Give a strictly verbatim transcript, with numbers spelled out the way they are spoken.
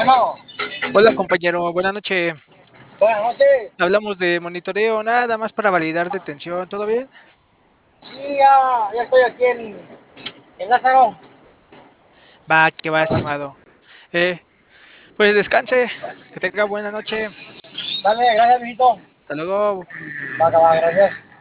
Bueno, Hola compañero, buenas noches. buenas noches. Hablamos de monitoreo, nada más para validar detención, ¿todo bien? Sí, ya, ya estoy aquí en, en Lázaro. Va, que va, estimado. Eh, pues descanse, que tenga buena noche. Dale, gracias, mijito. Hasta luego. Va, va, gracias.